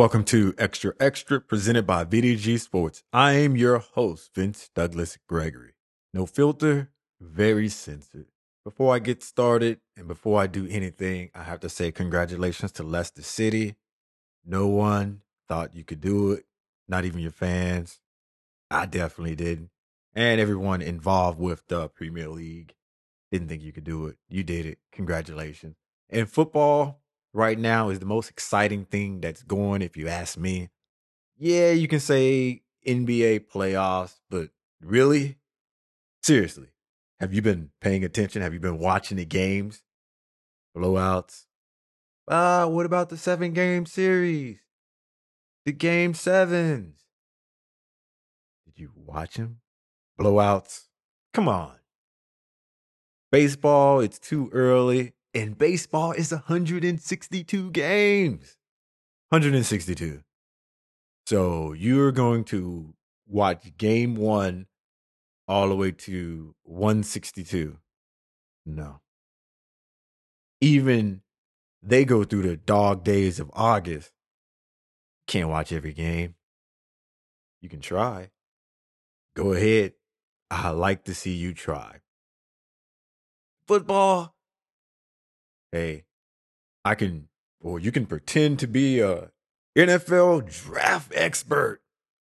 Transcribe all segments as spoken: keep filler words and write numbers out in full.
welcome to Extra Extra, presented by V D G Sports. I am your host, Vince Douglas Gregory. No filter, very censored. Before I get started and before I do anything, I have to say congratulations to Leicester City. No one thought you could do it, not even your fans. I definitely didn't. And everyone involved with the Premier League didn't think you could do it. You did it. Congratulations. And football right now is the most exciting thing that's going, if you ask me. Yeah, you can say N B A playoffs, but really? Seriously, have you been paying attention? Have you been watching the games? Blowouts? Ah, what about the seven game series? The game sevens? Did you watch them? Blowouts? Come on. Baseball, it's too early. And baseball is one hundred sixty-two games. one hundred sixty-two. So you're going to watch game one all the way to one sixty-two. No. Even they go through the dog days of August. Can't watch every game. You can try. Go ahead. I like to see you try. Football. Hey, I can, or you can pretend to be a N F L draft expert.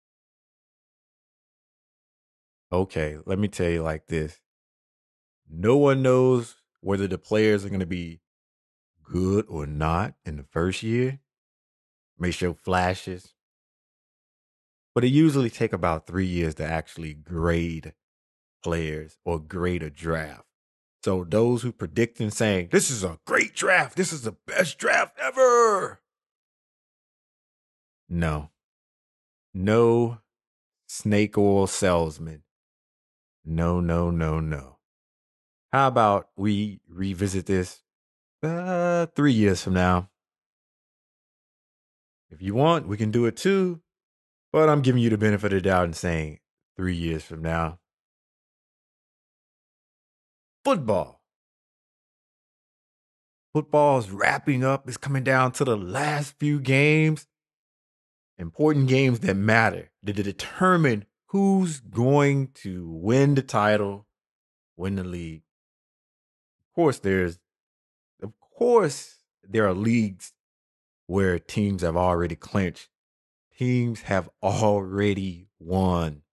Okay, let me tell you like this. No one knows whether the players are going to be good or not in the first year. May show flashes. But it usually take about three years to actually grade players or grade a draft. So those who predict and saying, this is a great draft, this is the best draft ever. No. No snake oil salesman. No, no, no, no. How about we revisit this uh, three years from now? If you want, we can do it too. But I'm giving you the benefit of the doubt and saying three years from now. Football. Football's wrapping up. It's coming down to the last few games. Important games that matter to determine who's going to win the title, win the league. Of course, there's, of course, there are leagues where teams have already clinched. Teams have already won.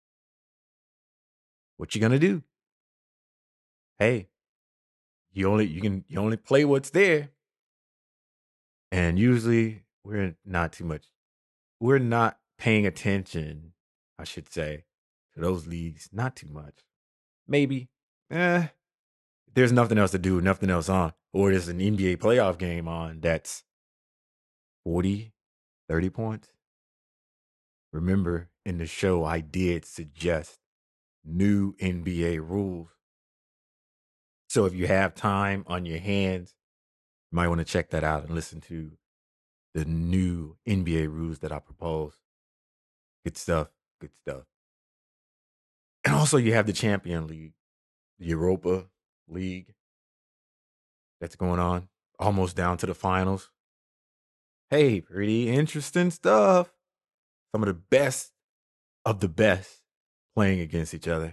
What you gonna do? Hey, you only you can you only play what's there. And usually we're not too much. We're not paying attention, I should say, to those leagues. Not too much. Maybe. Eh. There's nothing else to do, nothing else on. Or there's an N B A playoff game on that's forty, thirty points. Remember, in the show, I did suggest new N B A rules. So if you have time on your hands, you might want to check that out and listen to the new N B A rules that I propose. Good stuff. Good stuff. And also you have the Champion League, the Europa League that's going on, almost down to the finals. Hey, pretty interesting stuff. Some of the best of the best playing against each other.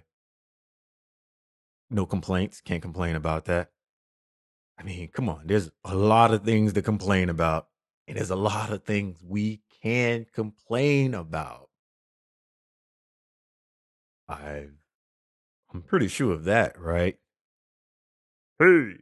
No complaints. Can't complain about that. I mean, come on. There's a lot of things to complain about. And there's a lot of things we can complain about. I, I'm pretty sure of that, right? Hey,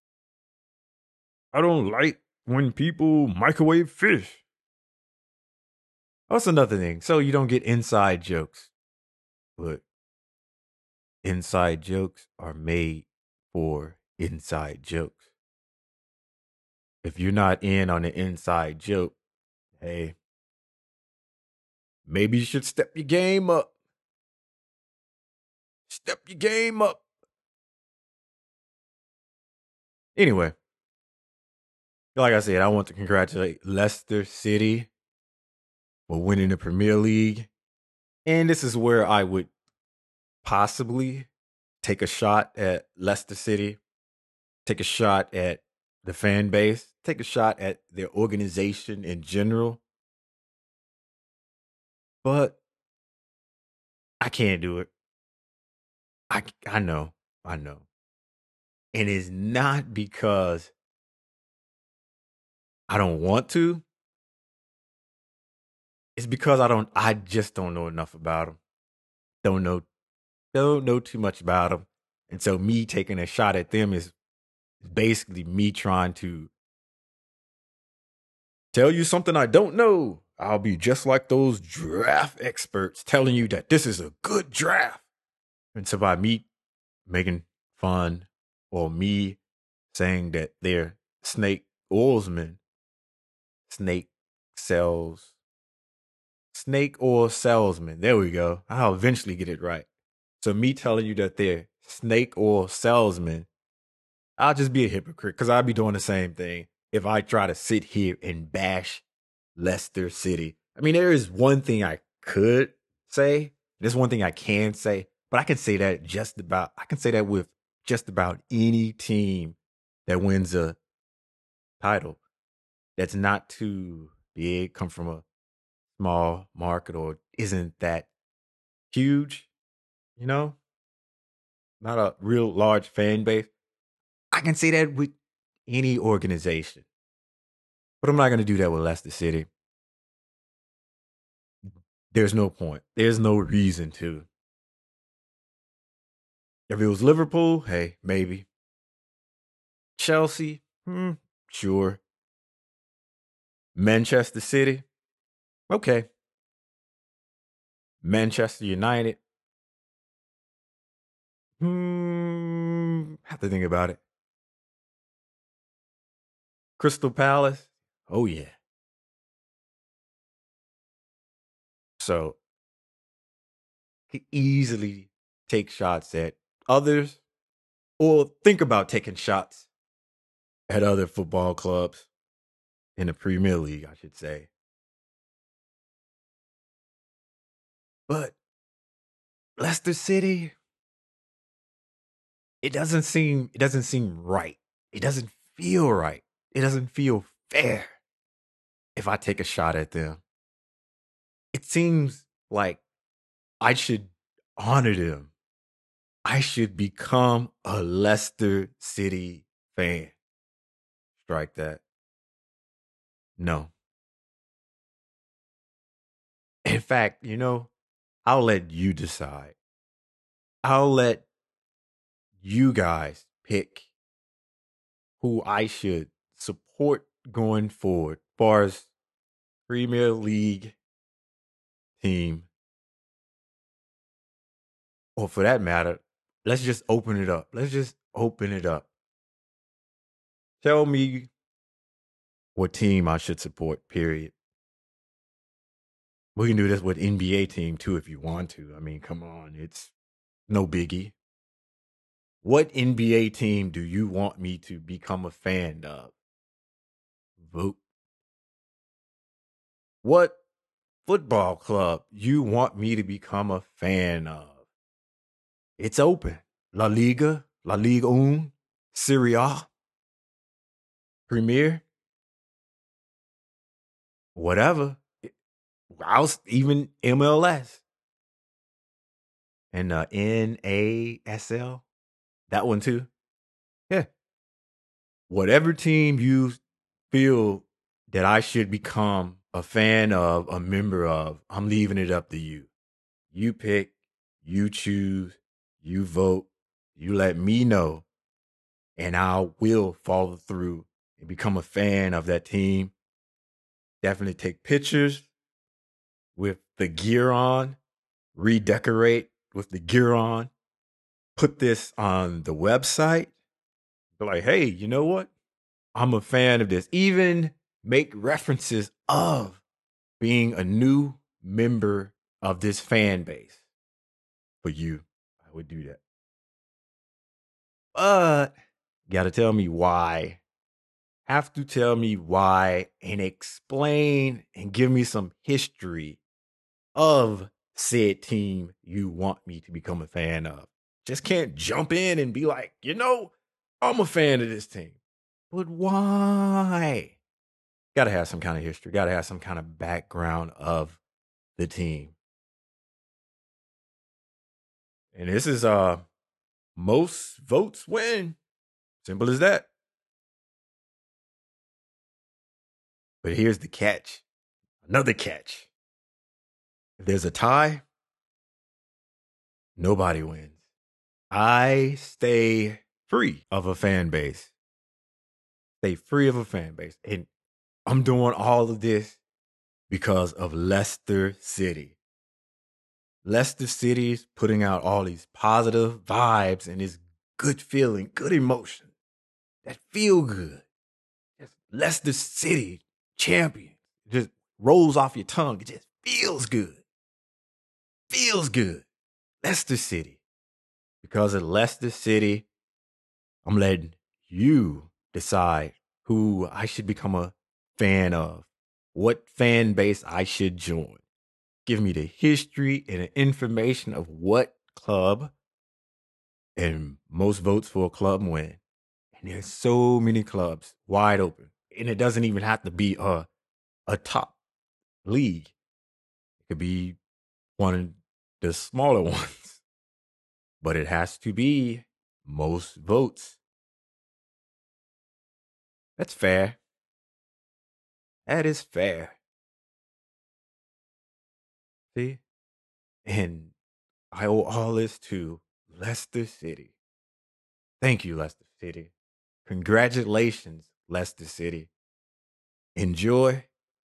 I don't like when people microwave fish. That's another thing. So you don't get inside jokes. But inside jokes are made for inside jokes. If you're not in on the inside joke, hey, maybe you should step your game up. Step your game up. Anyway, like I said, I want to congratulate Leicester City for winning the Premier League. And this is where I would possibly take a shot at Leicester City, take a shot at the fan base, take a shot at their organization in general. but I can't do it. I I know, I know, and it's not because I don't want to. It's because I don't. I just don't know enough about them. Don't know. Don't know too much about them, and so me taking a shot at them is basically me trying to tell you something I don't know. I'll be just like those draft experts telling you that this is a good draft. And so by me making fun or me saying that they're snake oilsmen, snake sells, snake oil salesman. There we go. I'll eventually get it right. So me telling you that they're snake oil salesmen, I'll just be a hypocrite because I'll be doing the same thing if I try to sit here and bash Leicester City. I mean, there is one thing I could say. There's one thing I can say, but I can say that just about, I can say that with just about any team that wins a title that's not too big, come from a small market or isn't that huge, you know, not a real large fan base. I can say that with any organization, but I'm not going to do that with Leicester City. There's no point. There's no reason to. If it was Liverpool, hey, maybe. Chelsea, hmm, sure. Manchester City, okay. Manchester United, hmm, have to think about it. Crystal Palace, oh yeah. So, could easily take shots at others or think about taking shots at other football clubs in the Premier League, I should say. But Leicester City, it doesn't seem it doesn't seem right. It doesn't feel right. It doesn't feel fair if I take a shot at them. It seems like I should honor them. I should become a Leicester City fan. Strike that. No. In fact, you know, I'll let you decide. I'll let you guys pick who I should support going forward, as far as Premier League team, or for that matter, let's just open it up. Let's just open it up. Tell me what team I should support, period. We can do this with N B A team too if you want to. I mean, come on, it's no biggie. What N B A team do you want me to become a fan of? Vote. What football club you want me to become a fan of? It's open. La Liga, La Ligue one, Serie A, Premier, whatever. I'll even M L S and uh, N A S L, that one too. Yeah. Whatever team you feel that I should become a fan of, a member of, I'm leaving it up to you. You pick, you choose, you vote, you let me know, and I will follow through and become a fan of that team. Definitely take pictures with the gear on, redecorate with the gear on, put this on the website. Be like, hey, you know what? I'm a fan of this. Even make references of being a new member of this fan base. For you, I would do that. But you got to tell me why. Have to tell me why and explain and give me some history of said team you want me to become a fan of. Just can't jump in and be like, you know, I'm a fan of this team. But why? Got to have some kind of history. Got to have some kind of background of the team. And this is uh most votes win. Simple as that. But here's the catch. Another catch. If there's a tie, nobody wins. I stay free of a fan base. Stay free of a fan base. And I'm doing all of this because of Leicester City. Leicester City's putting out all these positive vibes and this good feeling, good emotion that feel good. Just Leicester City champion. It just rolls off your tongue. It just feels good. Feels good. Leicester City. Because of Leicester City, I'm letting you decide who I should become a fan of, what fan base I should join. Give me the history and the information of what club, and most votes for a club win. And there's so many clubs wide open. And it doesn't even have to be a, a top league. It could be one of the smaller ones. But it has to be most votes. That's fair. That is fair. See? And I owe all this to Leicester City. Thank you, Leicester City. Congratulations, Leicester City. Enjoy.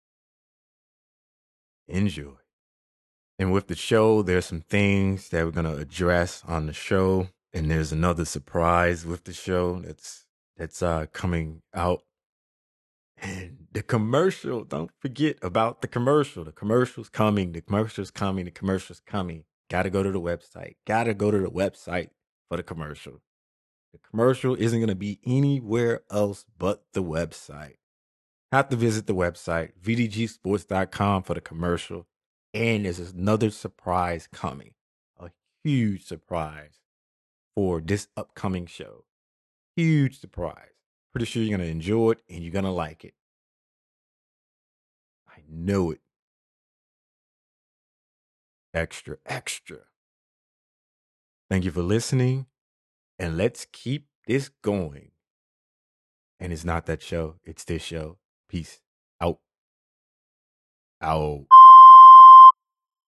Enjoy. And with the show, there's some things that we're gonna address on the show. And there's another surprise with the show that's that's uh coming out. And the commercial, don't forget about the commercial. The commercial's coming. The commercial's coming. The commercial's coming. Gotta go to the website. Gotta go to the website for the commercial. The commercial isn't going to be anywhere else but the website. Have to visit the website, v d g sports dot com, for the commercial. And there's another surprise coming. A huge surprise for this upcoming show. Huge surprise. Pretty sure you're going to enjoy it and you're going to like it. I know it. Extra, extra. Thank you for listening. And let's keep this going. And it's not that show, it's this show. Peace out. Out.